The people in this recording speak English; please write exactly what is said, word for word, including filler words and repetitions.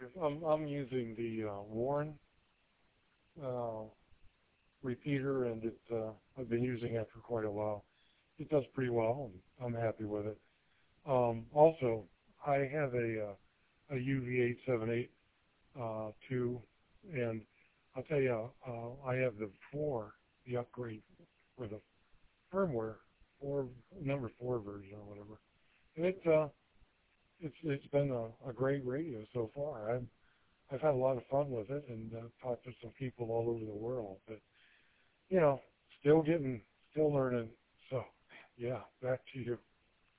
I'm I'm using the uh, Warren uh, repeater, and it uh, I've been using it for quite a while. It does pretty well, and I'm happy with it. Um, also, I have a uh, a U V eight seventy-eight uh, too, and I'll tell you, uh, I have the four, the upgrade for the firmware, four number four version or whatever. And it's uh, it's it's been a, a great radio so far. I've I've had a lot of fun with it, and uh, talked to some people all over the world. But you know, still getting, still learning. So, yeah, back to you.